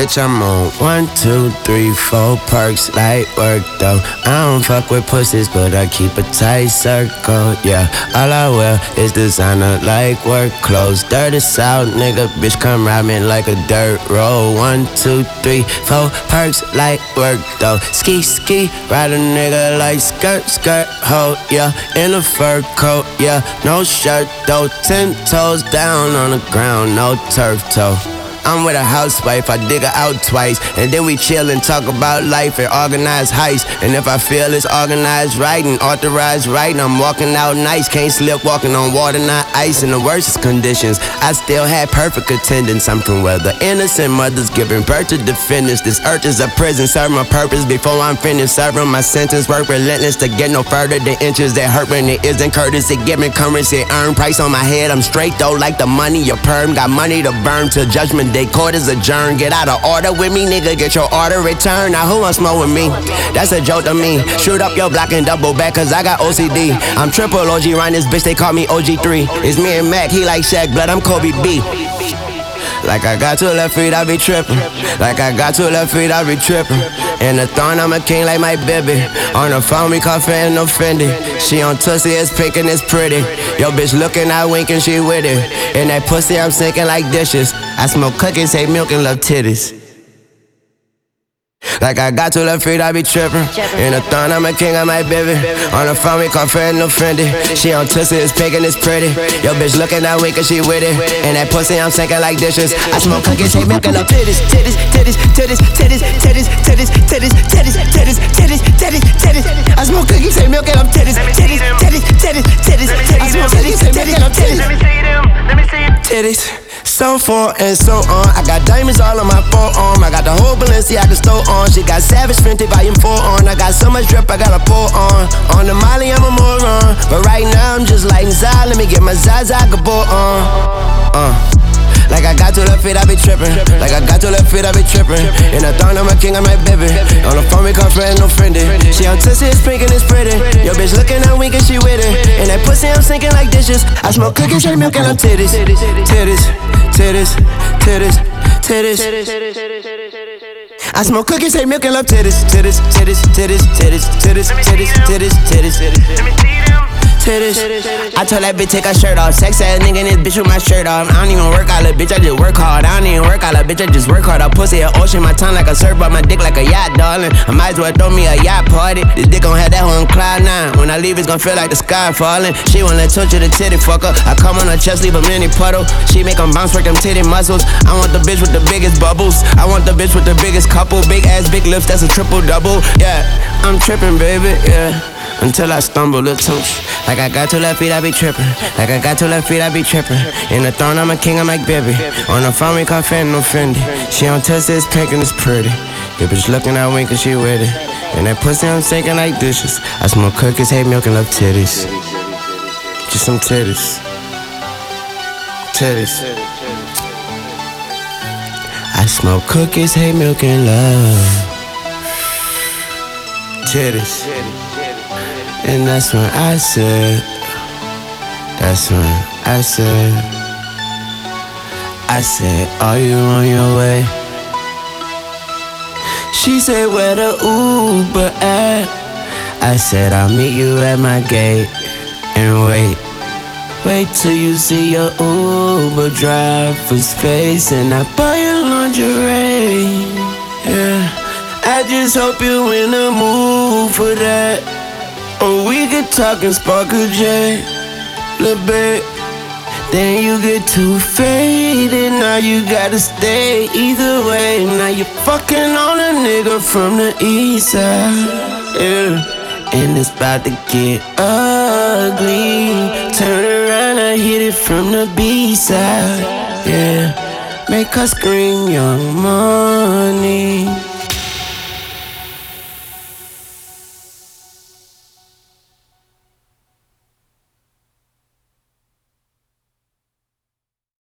Bitch, I'm on 1, 2, 3, 4 perks, light work though. I don't fuck with pussies, but I keep a tight circle, yeah. All I wear is designer like work clothes. Dirty South, nigga, bitch, come ride me like a dirt road. 1, 2, 3, 4 perks, light work though. Ski, ski, ride a nigga like skirt, skirt, ho, yeah. In a fur coat, yeah. No shirt though, 10 toes down on the ground, no turf toe. I'm with a housewife, I dig her out twice. And then we chill and talk about life and organize heists. And if I feel it's organized right and authorized right, I'm walking out nice. Can't slip walking on water, not ice. In the worst conditions, I still had perfect attendance. I'm from where the innocent mothers giving birth to defendants. This earth is a prison, serve my purpose before I'm finished serving my sentence. Work relentless to get no further than inches that hurt when it isn't courtesy. Giving currency, earn price on my head. I'm straight though like the money you perm. Got money to burn till judgment day. Court is adjourned. Get out of order with me, nigga. Get your order returned. Now who wants smoke with me? That's a joke to me. Shoot up your block and double back, cause I got OCD. I'm triple OG round this bitch, they call me OG3. It's me and Mac, he like Shaq, blood, I'm Kobe B. Like I got 2 left feet, I be trippin'. Like I got 2 left feet, I be trippin'. In the throne, I'm a king like my baby. On the phone, we call fan no Fendi. She on Tussie, it's pink and it's pretty. Yo, bitch looking, I winking, she with it. In that pussy, I'm sinking like dishes. I smoke cookies, hate milk and love titties. Like I got 2 left feet, I be trippin'. In the throne, I'm a king, I'm my baby. On the phone, we call fan no Fendi. She on Tussie, it's pink and it's pretty. Yo, bitch looking, I wink and she with it. In that pussy, I'm sinking like dishes. I smoke cookies, hate milk and love titties. Titties, titties, titties, titties, titties, titties, titties, titties, titties, titties, titties, titties. I smoke cookies, hate milk and love titties. Titties, titties, titties, titties, titties. I smoke cookies, hate milk and love titties. Let me see them, let me see them. Titties. So forth and so on. I got diamonds all on my forearm. I got the whole Balenciaga store on. She got Savage Fenty volume 4 on. I got so much drip, I gotta pour on. On the Molly, I'm a moron. But right now, I'm just lighting side. Let me get my Zaza Gabor on. Like I got 2 left feet, I be trippin'. Like I got 2 left feet, I be trippin'. In the throne, I'm a king, I'm my baby. On the phone, we call friend, no Fendi. She on Tussie, it's pink and it's pretty. Yo, bitch looking, I'm winking, she with it. In that pussy, I'm sinking like dishes. I smoke cookies, straight milk, and I'm titties. Titties, titties, titties, titties. I smoke cookies, straight milk, and love titties. Titties, titties, titties, titties, titties, titties, titties, titties. Let me see them. Titties. I told that bitch take her shirt off. Sex ass nigga in this bitch with my shirt off. I don't even work out, little bitch, I just work hard. I don't even work out, little bitch, I just work hard. I pussy an ocean, my tongue like a surfboard, my dick like a yacht, darling. I might as well throw me a yacht party. This dick gon' have that one cloud 9. When I leave, it's gon' feel like the sky falling. She wanna touch you, the titty fucker. I come on her chest, leave a mini puddle. She make 'em bounce, work them titty muscles. I want the bitch with the biggest bubbles. I want the bitch with the biggest couple. Big ass, big lips, that's a triple double. Yeah, I'm trippin', baby, yeah. Until I stumble, little tooch. Like I got 2 left feet, I be trippin'. Like I got 2 left feet, I be trippin'. In the throne, I'm a king, I'm like baby. On the phone, we call fan no Fendi. She on Tussie, it's pink and it's pretty. Your bitch looking, I wink and she with it. And that pussy, I'm sinking like dishes. I smoke cookies, hate milk and love titties. Just some titties. Titties. I smoke cookies, hate milk and love titties. And that's when I said, are you on your way? She said, where the Uber at? I said, I'll meet you at my gate. And wait till you see your Uber driver's face. And I buy your lingerie, yeah. I just hope you in the mood for that. Or we could talk and spark a jet, little bit. Then you get too faded, now you gotta stay either way. Now you fucking on a nigga from the east side, yeah. And it's about to get ugly. Turn around, I hit it from the B side, yeah. Make her scream, young mom.